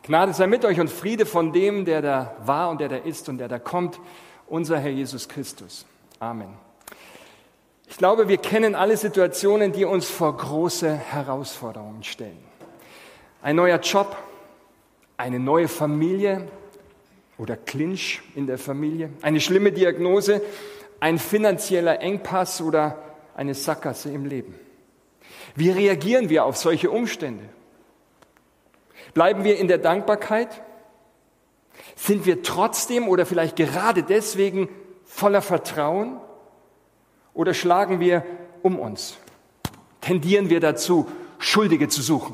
Gnade sei mit euch und Friede von dem, der da war und der da ist und der da kommt, unser Herr Jesus Christus. Amen. Ich glaube, wir kennen alle Situationen, die uns vor große Herausforderungen stellen. Ein neuer Job, eine neue Familie oder Clinch in der Familie, eine schlimme Diagnose, ein finanzieller Engpass oder eine Sackgasse im Leben. Wie reagieren wir auf solche Umstände? Bleiben wir in der Dankbarkeit? Sind wir trotzdem oder vielleicht gerade deswegen voller Vertrauen? Oder schlagen wir um uns? Tendieren wir dazu, Schuldige zu suchen?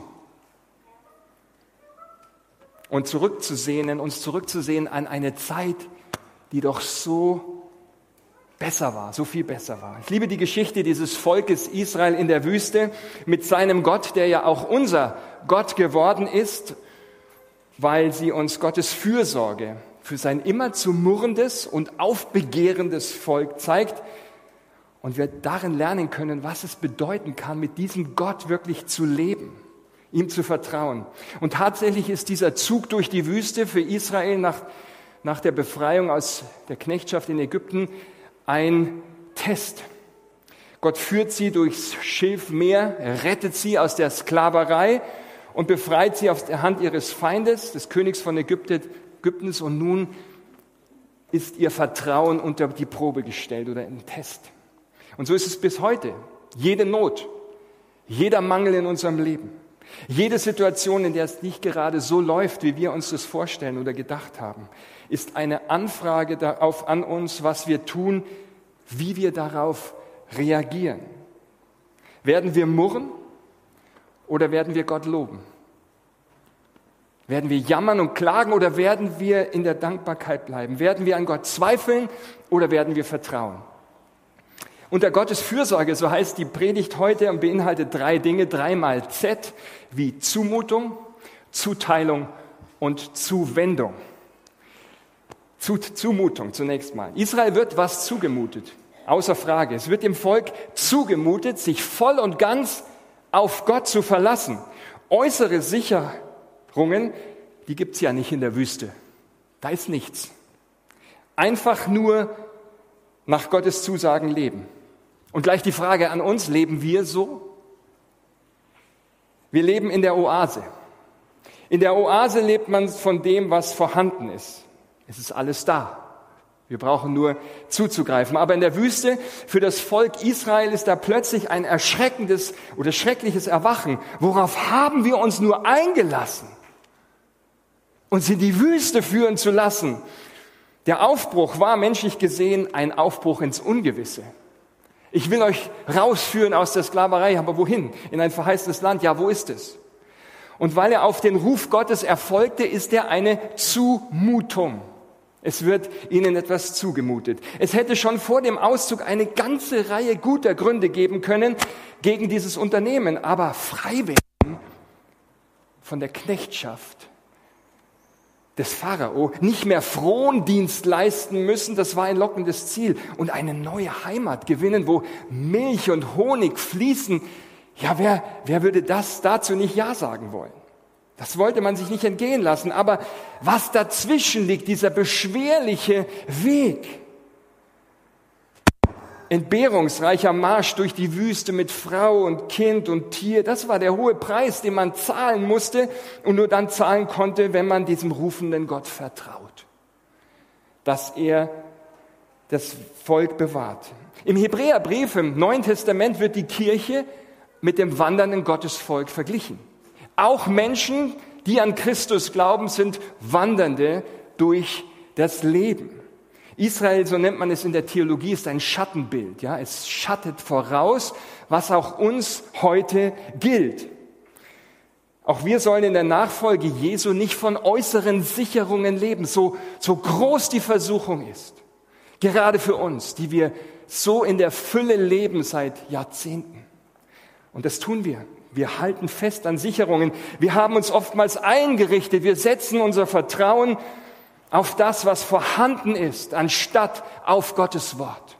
Und uns zurückzusehen an eine Zeit, die doch so besser war, so viel besser war. Ich liebe die Geschichte dieses Volkes Israel in der Wüste mit seinem Gott, der ja auch unser Gott geworden ist, weil sie uns Gottes Fürsorge für sein immerzu murrendes und aufbegehrendes Volk zeigt und wir darin lernen können, was es bedeuten kann, mit diesem Gott wirklich zu leben, ihm zu vertrauen. Und tatsächlich ist dieser Zug durch die Wüste für Israel nach der Befreiung aus der Knechtschaft in Ägypten ein Test. Gott führt sie durchs Schilfmeer, rettet sie aus der Sklaverei und befreit sie aus der Hand ihres Feindes, des Königs von Ägyptens. Und nun ist ihr Vertrauen unter die Probe gestellt oder im Test. Und so ist es bis heute. Jede Not, jeder Mangel in unserem Leben, jede Situation, in der es nicht gerade so läuft, wie wir uns das vorstellen oder gedacht haben, ist eine Anfrage an uns, was wir tun, wie wir darauf reagieren. Werden wir murren oder werden wir Gott loben? Werden wir jammern und klagen oder werden wir in der Dankbarkeit bleiben? Werden wir an Gott zweifeln oder werden wir vertrauen? Unter Gottes Fürsorge, so heißt die Predigt heute und beinhaltet 3 Dinge, 3-mal Z, wie Zumutung, Zuteilung und Zuwendung. Zumutung zunächst mal. Israel wird was zugemutet, außer Frage. Es wird dem Volk zugemutet, sich voll und ganz auf Gott zu verlassen. Äußere Sicherungen, die gibt's ja nicht in der Wüste. Da ist nichts. Einfach nur nach Gottes Zusagen leben. Und gleich die Frage an uns, leben wir so? Wir leben in der Oase. In der Oase lebt man von dem, was vorhanden ist. Es ist alles da. Wir brauchen nur zuzugreifen. Aber in der Wüste, für das Volk Israel ist da plötzlich ein erschreckendes oder schreckliches Erwachen. Worauf haben wir uns nur eingelassen, uns in die Wüste führen zu lassen? Der Aufbruch war menschlich gesehen ein Aufbruch ins Ungewisse. Ich will euch rausführen aus der Sklaverei, aber wohin? In ein verheißenes Land. Ja, wo ist es? Und weil er auf den Ruf Gottes erfolgte, ist er eine Zumutung. Es wird ihnen etwas zugemutet. Es hätte schon vor dem Auszug eine ganze Reihe guter Gründe geben können gegen dieses Unternehmen. Aber frei werden von der Knechtschaft des Pharao, nicht mehr Frondienst leisten müssen, das war ein lockendes Ziel. Und eine neue Heimat gewinnen, wo Milch und Honig fließen. Ja, wer würde dazu nicht Ja sagen wollen? Das wollte man sich nicht entgehen lassen. Aber was dazwischen liegt, dieser beschwerliche Weg, entbehrungsreicher Marsch durch die Wüste mit Frau und Kind und Tier, das war der hohe Preis, den man zahlen musste und nur dann zahlen konnte, wenn man diesem rufenden Gott vertraut, dass er das Volk bewahrt. Im Hebräerbrief, im Neuen Testament, wird die Kirche mit dem wandernden Gottesvolk verglichen. Auch Menschen, die an Christus glauben, sind Wandernde durch das Leben. Israel, so nennt man es in der Theologie, ist ein Schattenbild. Ja, es schattet voraus, was auch uns heute gilt. Auch wir sollen in der Nachfolge Jesu nicht von äußeren Sicherungen leben, so groß die Versuchung ist. Gerade für uns, die wir so in der Fülle leben seit Jahrzehnten. Und das tun wir. Wir halten fest an Sicherungen. Wir haben uns oftmals eingerichtet. Wir setzen unser Vertrauen auf das, was vorhanden ist, anstatt auf Gottes Wort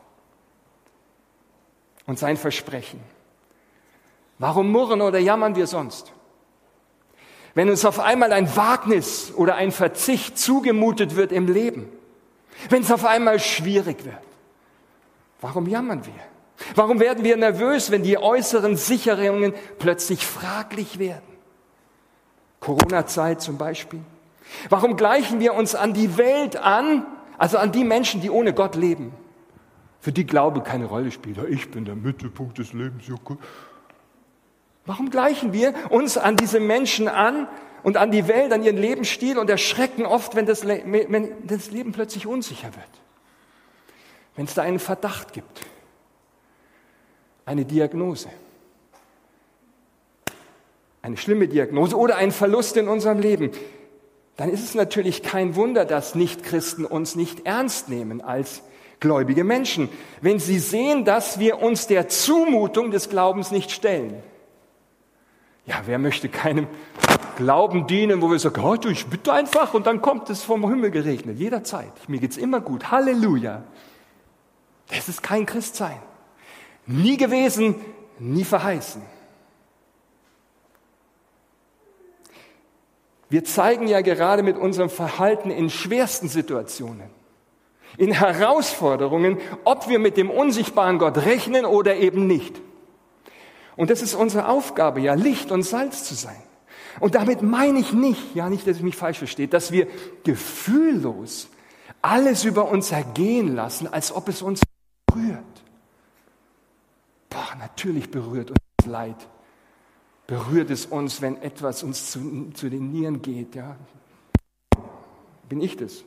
und sein Versprechen. Warum murren oder jammern wir sonst? Wenn uns auf einmal ein Wagnis oder ein Verzicht zugemutet wird im Leben, wenn es auf einmal schwierig wird, warum jammern wir? Warum werden wir nervös, wenn die äußeren Sicherungen plötzlich fraglich werden? Corona-Zeit zum Beispiel. Warum gleichen wir uns an die Welt an, also an die Menschen, die ohne Gott leben? Für die Glaube keine Rolle spielt. Ja, ich bin der Mittelpunkt des Lebens. Ja, gut. Warum gleichen wir uns an diese Menschen an und an die Welt, an ihren Lebensstil und erschrecken oft, wenn das Leben plötzlich unsicher wird? Wenn es da einen Verdacht gibt, eine Diagnose, eine schlimme Diagnose oder einen Verlust in unserem Leben, dann ist es natürlich kein Wunder, dass Nichtchristen uns nicht ernst nehmen als gläubige Menschen, wenn sie sehen, dass wir uns der Zumutung des Glaubens nicht stellen. Ja, wer möchte keinem Glauben dienen, wo wir sagen, oh, ich bitte einfach und dann kommt es vom Himmel geregnet, jederzeit. Mir geht's immer gut, Halleluja. Das ist kein Christsein. Nie gewesen, nie verheißen. Wir zeigen ja gerade mit unserem Verhalten in schwersten Situationen, in Herausforderungen, ob wir mit dem unsichtbaren Gott rechnen oder eben nicht. Und das ist unsere Aufgabe, ja, Licht und Salz zu sein. Und damit meine ich nicht, ja, nicht, dass ich mich falsch verstehe, dass wir gefühllos alles über uns ergehen lassen, als ob es uns berührt. Boah, natürlich berührt uns das Leid. Berührt es uns, wenn etwas uns zu den Nieren geht, ja. Bin ich das?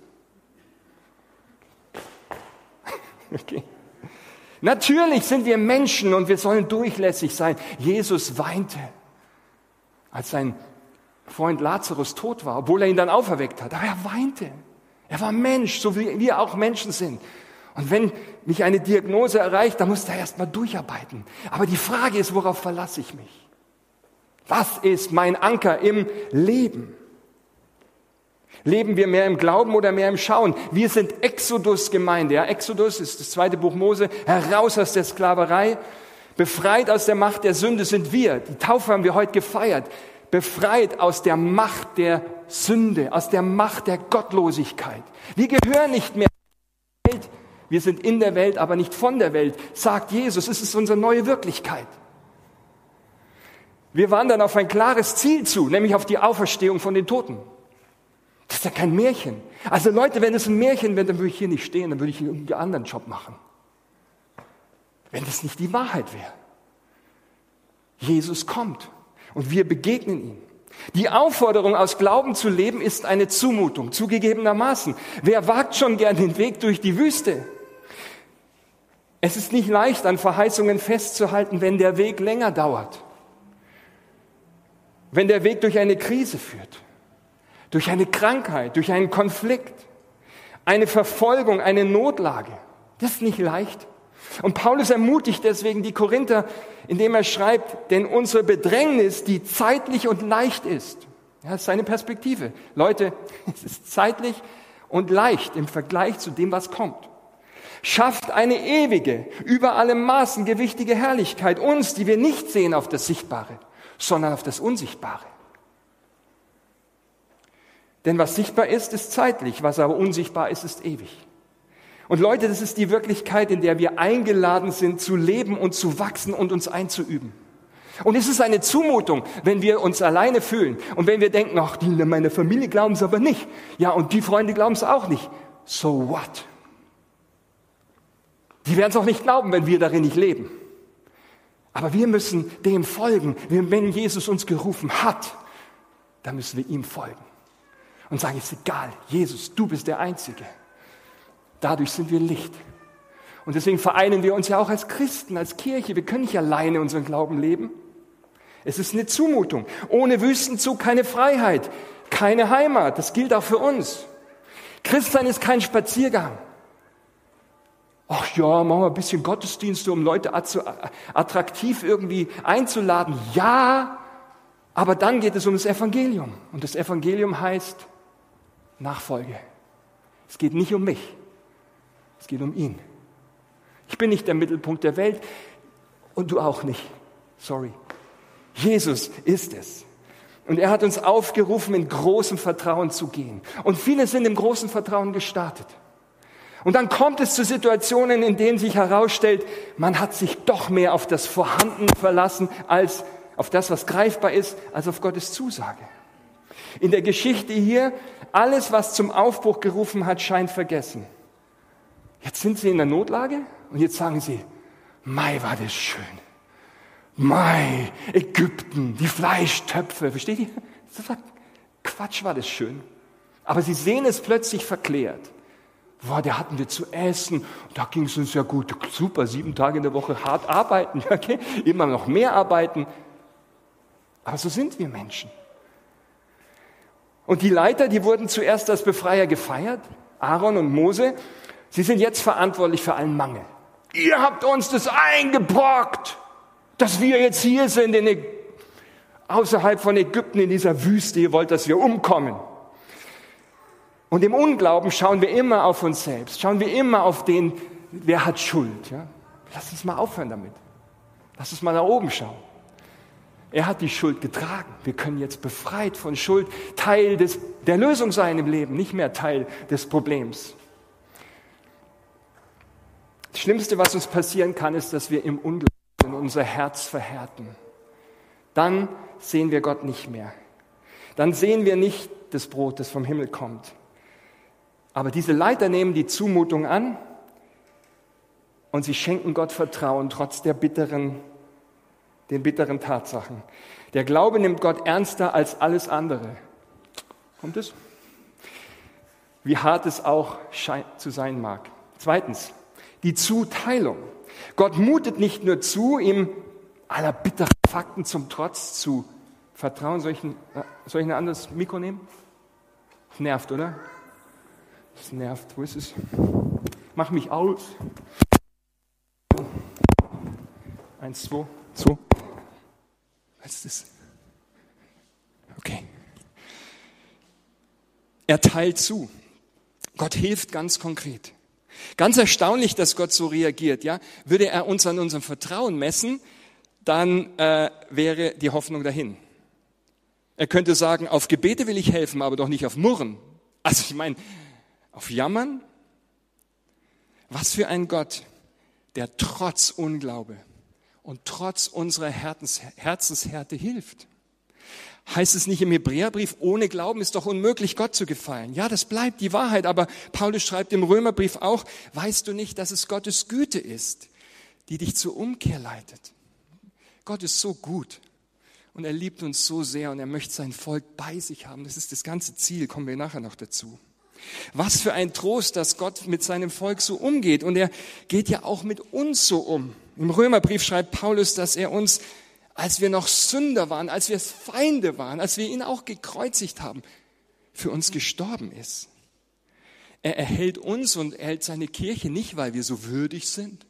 Okay. Natürlich sind wir Menschen und wir sollen durchlässig sein. Jesus weinte, als sein Freund Lazarus tot war, obwohl er ihn dann auferweckt hat. Aber er weinte. Er war Mensch, so wie wir auch Menschen sind. Und wenn mich eine Diagnose erreicht, dann muss er erst mal durcharbeiten. Aber die Frage ist, worauf verlasse ich mich? Was ist mein Anker im Leben? Leben wir mehr im Glauben oder mehr im Schauen? Wir sind Exodus-Gemeinde. Ja, Exodus ist das 2. Buch Mose. Heraus aus der Sklaverei, befreit aus der Macht der Sünde sind wir. Die Taufe haben wir heute gefeiert. Befreit aus der Macht der Sünde, aus der Macht der Gottlosigkeit. Wir gehören nicht mehr zur Welt. Wir sind in der Welt, aber nicht von der Welt, sagt Jesus. Es ist unsere neue Wirklichkeit. Wir wandern auf ein klares Ziel zu, nämlich auf die Auferstehung von den Toten. Das ist ja kein Märchen. Also Leute, wenn es ein Märchen wäre, dann würde ich hier nicht stehen, dann würde ich einen anderen Job machen. Wenn das nicht die Wahrheit wäre. Jesus kommt und wir begegnen ihm. Die Aufforderung, aus Glauben zu leben, ist eine Zumutung, zugegebenermaßen. Wer wagt schon gern den Weg durch die Wüste? Es ist nicht leicht, an Verheißungen festzuhalten, wenn der Weg länger dauert. Wenn der Weg durch eine Krise führt, durch eine Krankheit, durch einen Konflikt, eine Verfolgung, eine Notlage. Das ist nicht leicht. Und Paulus ermutigt deswegen die Korinther, indem er schreibt, denn unsere Bedrängnis, die zeitlich und leicht ist, ja, das ist seine Perspektive. Leute, es ist zeitlich und leicht im Vergleich zu dem, was kommt. Schafft eine ewige, über allem Maßen gewichtige Herrlichkeit uns, die wir nicht sehen auf das Sichtbare, sondern auf das Unsichtbare. Denn was sichtbar ist, ist zeitlich, was aber unsichtbar ist, ist ewig. Und Leute, das ist die Wirklichkeit, in der wir eingeladen sind, zu leben und zu wachsen und uns einzuüben. Und es ist eine Zumutung, wenn wir uns alleine fühlen und wenn wir denken, ach, die in meiner Familie glauben es aber nicht. Ja, und die Freunde glauben es auch nicht. So what? Die werden es auch nicht glauben, wenn wir darin nicht leben. Aber wir müssen dem folgen. Wenn Jesus uns gerufen hat, dann müssen wir ihm folgen. Und sagen, ist egal, Jesus, du bist der Einzige. Dadurch sind wir Licht. Und deswegen vereinen wir uns ja auch als Christen, als Kirche. Wir können nicht alleine unseren Glauben leben. Es ist eine Zumutung. Ohne Wüstenzug keine Freiheit, keine Heimat. Das gilt auch für uns. Christsein ist kein Spaziergang. Ach ja, machen wir ein bisschen Gottesdienste, um Leute attraktiv irgendwie einzuladen. Ja, aber dann geht es um das Evangelium. Und das Evangelium heißt Nachfolge. Es geht nicht um mich. Es geht um ihn. Ich bin nicht der Mittelpunkt der Welt und du auch nicht. Sorry. Jesus ist es. Und er hat uns aufgerufen, in großem Vertrauen zu gehen. Und viele sind im großen Vertrauen gestartet. Und dann kommt es zu Situationen, in denen sich herausstellt, man hat sich doch mehr auf das Vorhandene verlassen, als auf das, was greifbar ist, als auf Gottes Zusage. In der Geschichte hier, alles, was zum Aufbruch gerufen hat, scheint vergessen. Jetzt sind sie in der Notlage und jetzt sagen sie, Mei, war das schön. Mei, Ägypten, die Fleischtöpfe, versteht ihr? Quatsch, war das schön. Aber sie sehen es plötzlich verklärt. Boah, da hatten wir zu essen, da ging es uns ja gut, super, 7 Tage in der Woche hart arbeiten, okay? Immer noch mehr arbeiten. Aber so sind wir Menschen. Und die Leiter, die wurden zuerst als Befreier gefeiert, Aaron und Mose, sie sind jetzt verantwortlich für allen Mangel. Ihr habt uns das eingebrockt, dass wir jetzt hier sind, außerhalb von Ägypten in dieser Wüste, ihr wollt, dass wir umkommen. Und im Unglauben schauen wir immer auf uns selbst, schauen wir immer auf den, wer hat Schuld. Ja? Lass uns mal aufhören damit. Lass uns mal nach oben schauen. Er hat die Schuld getragen. Wir können jetzt befreit von Schuld Teil der Lösung sein im Leben, nicht mehr Teil des Problems. Das Schlimmste, was uns passieren kann, ist, dass wir im Unglauben unser Herz verhärten. Dann sehen wir Gott nicht mehr. Dann sehen wir nicht das Brot, das vom Himmel kommt. Aber diese Leiter nehmen die Zumutung an und sie schenken Gott Vertrauen, trotz den bitteren Tatsachen. Der Glaube nimmt Gott ernster als alles andere. Kommt es? Wie hart es auch zu sein mag. Zweitens, die Zuteilung. Gott mutet nicht nur zu, ihm aller bitteren Fakten zum Trotz zu vertrauen. Soll ich ein anderes Mikro nehmen? Das nervt, oder? Das nervt. Wo ist es? Mach mich aus. 1, 2, 2. Was ist das? Okay. Er teilt zu. Gott hilft ganz konkret. Ganz erstaunlich, dass Gott so reagiert. Ja? Würde er uns an unserem Vertrauen messen, dann wäre die Hoffnung dahin. Er könnte sagen, auf Gebete will ich helfen, aber doch nicht auf Murren. Also ich meine, auf Jammern? Was für ein Gott, der trotz Unglaube und trotz unserer Herzenshärte hilft. Heißt es nicht im Hebräerbrief, ohne Glauben ist doch unmöglich, Gott zu gefallen. Ja, das bleibt die Wahrheit, aber Paulus schreibt im Römerbrief auch, weißt du nicht, dass es Gottes Güte ist, die dich zur Umkehr leitet. Gott ist so gut und er liebt uns so sehr und er möchte sein Volk bei sich haben. Das ist das ganze Ziel, kommen wir nachher noch dazu. Was für ein Trost, dass Gott mit seinem Volk so umgeht und er geht ja auch mit uns so um. Im Römerbrief schreibt Paulus, dass er uns, als wir noch Sünder waren, als wir Feinde waren, als wir ihn auch gekreuzigt haben, für uns gestorben ist. Er erhält uns und erhält seine Kirche nicht, weil wir so würdig sind,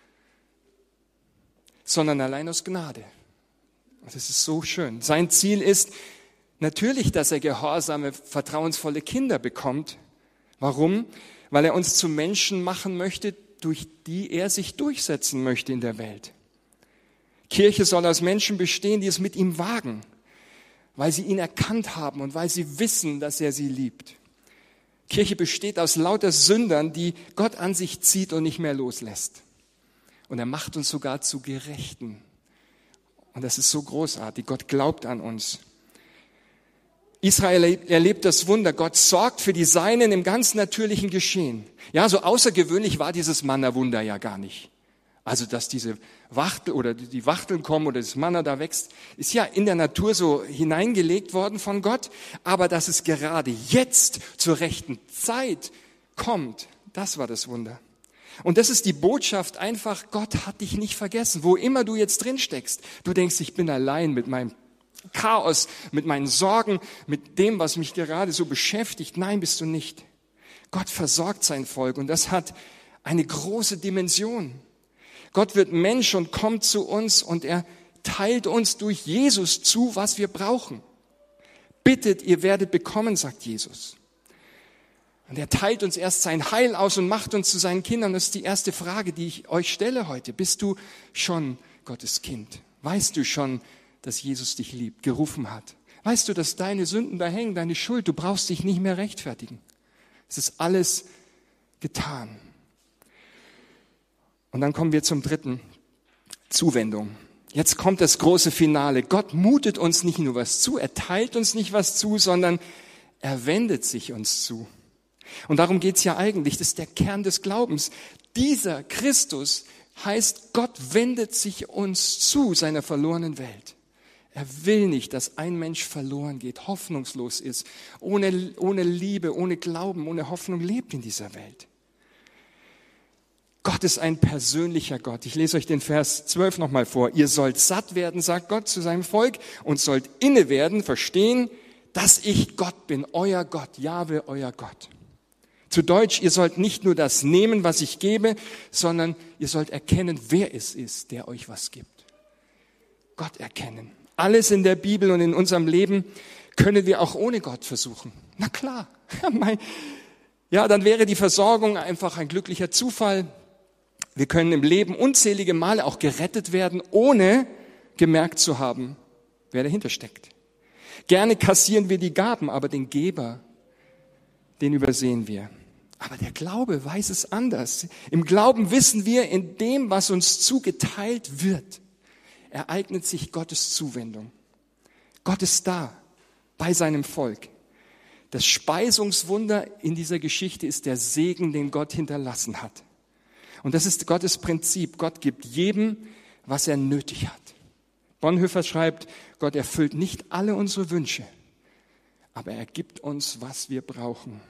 sondern allein aus Gnade. Und das ist so schön. Sein Ziel ist natürlich, dass er gehorsame, vertrauensvolle Kinder bekommt. Warum? Weil er uns zu Menschen machen möchte, durch die er sich durchsetzen möchte in der Welt. Kirche soll aus Menschen bestehen, die es mit ihm wagen, weil sie ihn erkannt haben und weil sie wissen, dass er sie liebt. Kirche besteht aus lauter Sündern, die Gott an sich zieht und nicht mehr loslässt. Und er macht uns sogar zu Gerechten. Und das ist so großartig. Gott glaubt an uns. Israel erlebt das Wunder. Gott sorgt für die Seinen im ganz natürlichen Geschehen. Ja, so außergewöhnlich war dieses Manna-Wunder ja gar nicht. Also, dass diese Wachtel oder die Wachteln kommen oder das Manna da wächst, ist ja in der Natur so hineingelegt worden von Gott. Aber dass es gerade jetzt zur rechten Zeit kommt, das war das Wunder. Und das ist die Botschaft einfach, Gott hat dich nicht vergessen. Wo immer du jetzt drin steckst, du denkst, ich bin allein mit meinem Chaos, mit meinen Sorgen, mit dem, was mich gerade so beschäftigt. Nein, bist du nicht. Gott versorgt sein Volk und das hat eine große Dimension. Gott wird Mensch und kommt zu uns und er teilt uns durch Jesus zu, was wir brauchen. Bittet, ihr werdet bekommen, sagt Jesus. Und er teilt uns erst sein Heil aus und macht uns zu seinen Kindern. Das ist die erste Frage, die ich euch stelle heute. Bist du schon Gottes Kind? Weißt du schon, dass Jesus dich liebt, gerufen hat? Weißt du, dass deine Sünden da hängen, deine Schuld, du brauchst dich nicht mehr rechtfertigen. Es ist alles getan. Und dann kommen wir zum dritten, Zuwendung. Jetzt kommt das große Finale. Gott mutet uns nicht nur was zu, er teilt uns nicht was zu, sondern er wendet sich uns zu. Und darum geht's ja eigentlich, das ist der Kern des Glaubens. Dieser Christus heißt, Gott wendet sich uns zu, seiner verlorenen Welt. Er will nicht, dass ein Mensch verloren geht, hoffnungslos ist, ohne Liebe, ohne Glauben, ohne Hoffnung lebt in dieser Welt. Gott ist ein persönlicher Gott. Ich lese euch den Vers 12 nochmal vor. Ihr sollt satt werden, sagt Gott zu seinem Volk, und sollt inne werden, verstehen, dass ich Gott bin, euer Gott, Jahwe, euer Gott. Zu Deutsch, ihr sollt nicht nur das nehmen, was ich gebe, sondern ihr sollt erkennen, wer es ist, der euch was gibt. Gott erkennen. Alles in der Bibel und in unserem Leben können wir auch ohne Gott versuchen. Na klar. Ja, dann wäre die Versorgung einfach ein glücklicher Zufall. Wir können im Leben unzählige Male auch gerettet werden, ohne gemerkt zu haben, wer dahinter steckt. Gerne kassieren wir die Gaben, aber den Geber, den übersehen wir. Aber der Glaube weiß es anders. Im Glauben wissen wir, in dem, was uns zugeteilt wird, ereignet sich Gottes Zuwendung. Gott ist da, bei seinem Volk. Das Speisungswunder in dieser Geschichte ist der Segen, den Gott hinterlassen hat. Und das ist Gottes Prinzip. Gott gibt jedem, was er nötig hat. Bonhoeffer schreibt, Gott erfüllt nicht alle unsere Wünsche, aber er gibt uns, was wir brauchen.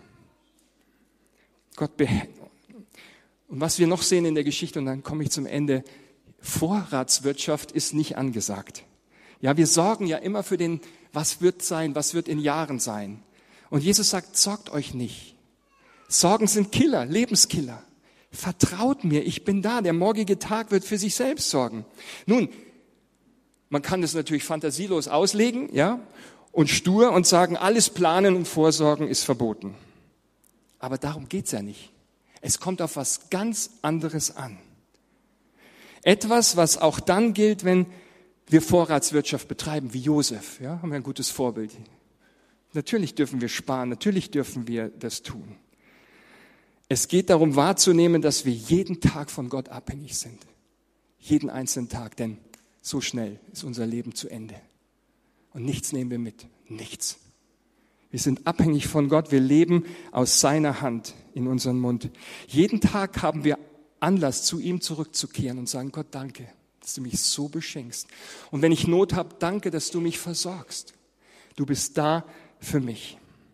Und was wir noch sehen in der Geschichte, und dann komme ich zum Ende, Vorratswirtschaft ist nicht angesagt. Ja, wir sorgen ja immer für den, was wird sein, was wird in Jahren sein. Und Jesus sagt, sorgt euch nicht. Sorgen sind Killer, Lebenskiller. Vertraut mir, ich bin da. Der morgige Tag wird für sich selbst sorgen. Nun, man kann das natürlich fantasielos auslegen, ja, und stur und sagen, alles planen und vorsorgen ist verboten. Aber darum geht's ja nicht. Es kommt auf was ganz anderes an. Etwas, was auch dann gilt, wenn wir Vorratswirtschaft betreiben, wie Josef. Ja, haben wir ein gutes Vorbild. Natürlich dürfen wir sparen, natürlich dürfen wir das tun. Es geht darum wahrzunehmen, dass wir jeden Tag von Gott abhängig sind. Jeden einzelnen Tag, denn so schnell ist unser Leben zu Ende. Und nichts nehmen wir mit, nichts. Wir sind abhängig von Gott, wir leben aus seiner Hand in unseren Mund. Jeden Tag haben wir Anlass, zu ihm zurückzukehren und sagen, Gott, danke, dass du mich so beschenkst. Und wenn ich Not habe, danke, dass du mich versorgst. Du bist da für mich.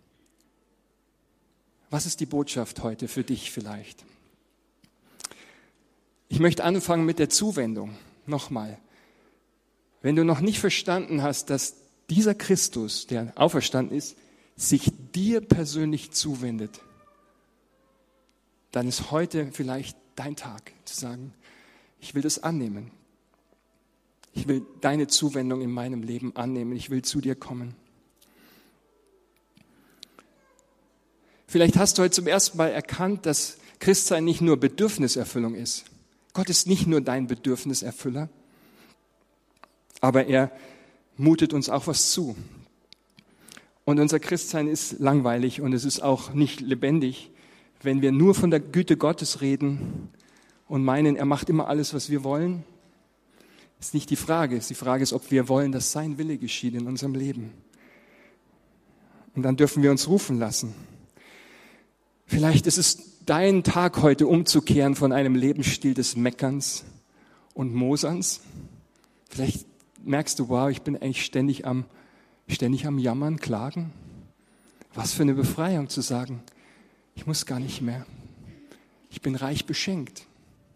Was ist die Botschaft heute für dich vielleicht? Ich möchte anfangen mit der Zuwendung. Nochmal. Wenn du noch nicht verstanden hast, dass dieser Christus, der auferstanden ist, sich dir persönlich zuwendet, dann ist heute vielleicht dein Tag, zu sagen, ich will das annehmen. Ich will deine Zuwendung in meinem Leben annehmen. Ich will zu dir kommen. Vielleicht hast du heute zum ersten Mal erkannt, dass Christsein nicht nur Bedürfniserfüllung ist. Gott ist nicht nur dein Bedürfniserfüller, aber er mutet uns auch was zu. Und unser Christsein ist langweilig und es ist auch nicht lebendig, wenn wir nur von der Güte Gottes reden und meinen, er macht immer alles, was wir wollen. Das ist nicht die Frage. Die Frage ist, ob wir wollen, dass sein Wille geschieht in unserem Leben. Und dann dürfen wir uns rufen lassen. Vielleicht ist es dein Tag heute, umzukehren von einem Lebensstil des Meckerns und Moserns. Vielleicht merkst du, wow, ich bin eigentlich ständig am Jammern, Klagen. Was für eine Befreiung zu sagen, ich muss gar nicht mehr. Ich bin reich beschenkt.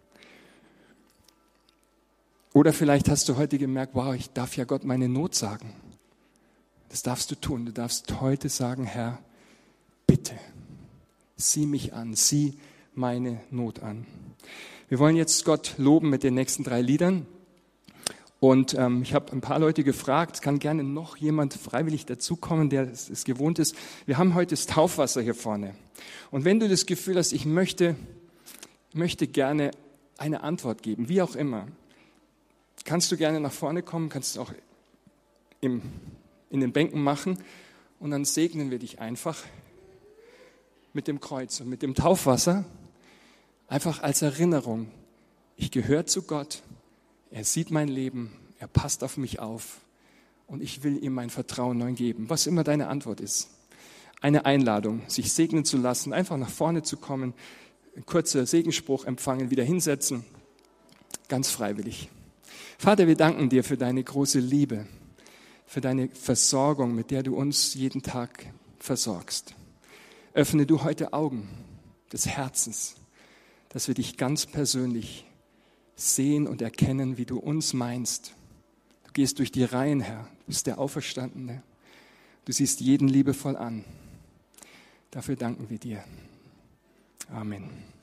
Oder vielleicht hast du heute gemerkt, wow, ich darf ja Gott meine Not sagen. Das darfst du tun. Du darfst heute sagen, Herr, bitte, sieh mich an, sieh meine Not an. Wir wollen jetzt Gott loben mit den nächsten 3 Liedern. Und ich habe ein paar Leute gefragt, es kann gerne noch jemand freiwillig dazukommen, der es gewohnt ist. Wir haben heute das Taufwasser hier vorne. Und wenn du das Gefühl hast, ich möchte gerne eine Antwort geben, wie auch immer, kannst du gerne nach vorne kommen, kannst auch im in den Bänken machen und dann segnen wir dich einfach mit dem Kreuz und mit dem Taufwasser, einfach als Erinnerung. Ich gehöre zu Gott, er sieht mein Leben, er passt auf mich auf und ich will ihm mein Vertrauen neu geben, was immer deine Antwort ist. Eine Einladung, sich segnen zu lassen, einfach nach vorne zu kommen, ein kurzer Segensspruch empfangen, wieder hinsetzen, ganz freiwillig. Vater, wir danken dir für deine große Liebe, für deine Versorgung, mit der du uns jeden Tag versorgst. Öffne du heute Augen des Herzens, dass wir dich ganz persönlich sehen und erkennen, wie du uns meinst. Du gehst durch die Reihen, Herr, du bist der Auferstandene. Du siehst jeden liebevoll an. Dafür danken wir dir. Amen.